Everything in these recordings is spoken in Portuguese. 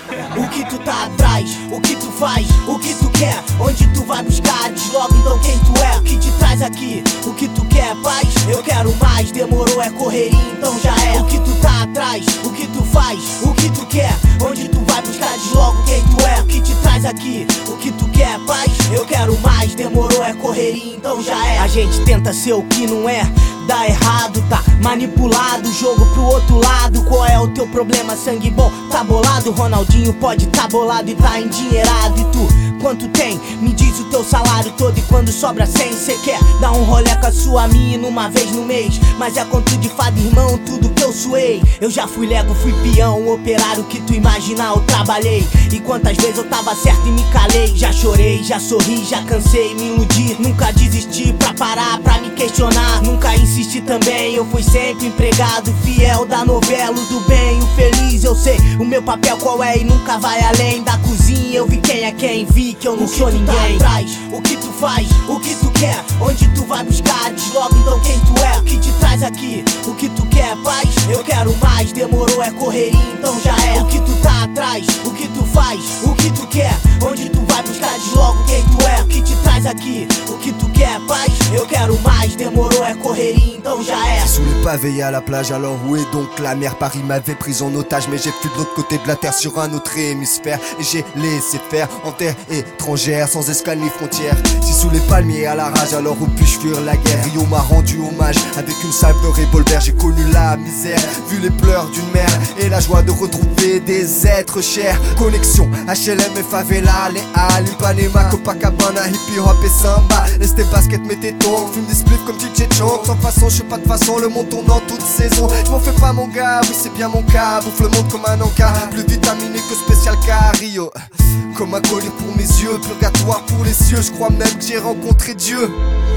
O que tu tá atrás, o que tu faz, o que tu quer, onde tu vai buscar, diz logo então quem tu é. O que te traz aqui, o que tu quer, paz, eu quero mais, demorou é correria, então já é. O que tu tá atrás, o que tu faz, o que tu quer, onde tu vai buscar, diz logo quem tu é. O que te traz aqui, o que tu quer, paz, eu quero mais, demorou é correria, então já é. A gente tenta ser o que não é, dá errado, tá manipulado, jogo pro outro lado. Qual é o teu problema, sangue bom? Tá bolado, Ronaldinho pode tá bolado e tá endinheirado. E tu, quanto tem? Me diz o teu salário todo e quando sobra 100 cê quer dar um rolê com a sua mina uma vez no mês. Mas é conto de fada, irmão, tudo que eu suei. Eu já fui lego, fui peão, operário que tu imaginar eu trabalhei. E quantas vezes eu tava certo e me calei. Já chorei, já sorri, já cansei, me iludi. Nunca desisti pra parar, pra me questionar. Nunca insisti também, eu fui sempre empregado fiel da novela, do bem, o feliz. Eu sei o meu papel qual é e nunca vai além da cozinha. Eu vi quem é quem, vi que eu não sou ninguém. Tá atrás, o que tu faz, o que tu quer, onde tu vai buscar, diz logo então quem tu é. O que te traz aqui, o que tu quer, paz, eu quero mais, demorou é correria, então já é. O que tu tá atrás, o que tu faz, o que tu quer, onde tu vai buscar, diz logo quem tu é. O que te traz aqui, o que tu quer, paz, eu quero mais, demorou é correria, então já é. Sous les pavés et à la plage, alors où est donc la mer? Paris m'avait pris en otage, mais j'ai fui de l'autre côté de la terre sur un autre hémisphère. Et j'ai laissé faire en terre étrangère, sans escale ni frontière. Si sous les palmiers à la rage, alors où puis-je fuir la guerre? Rio m'a rendu hommage, avec une salve de revolver. J'ai connu la misère, vu les pleurs d'une mère et la joie de retrouver des êtres chers. Connexion, HLM et favela, les Halles, Ipanema, Copacabana, hippie hop et samba. Restez basket, mettez tongs, fume des spliffs comme DJ Chong. Sans façon, je sais pas de façon, le monde tourne en toute saison. Je m'en fais pas mon gars, oui c'est bien mon cas. Bouffe le monde comme un encas, plus vitaminé que spécial Cario. Comme un collier pour mes yeux, purgatoire pour les cieux. Je crois même que j'ai rencontré Dieu.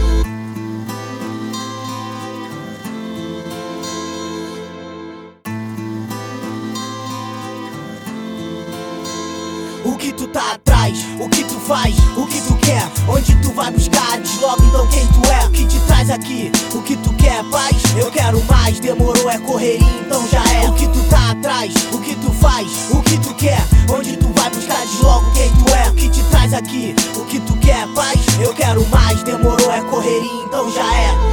O que tu tá atrás, o que tu faz, o que tu quer, onde tu vai buscar, diz logo então quem tu é. O que te traz aqui, o que tu quer, paz, eu quero mais, demorou é correria, então já é. O que tu tá atrás, o que tu faz, o que tu quer, onde tu vai buscar, diz logo quem tu é. O que te traz aqui, o que tu quer, paz, eu quero mais, demorou é correria, então já é.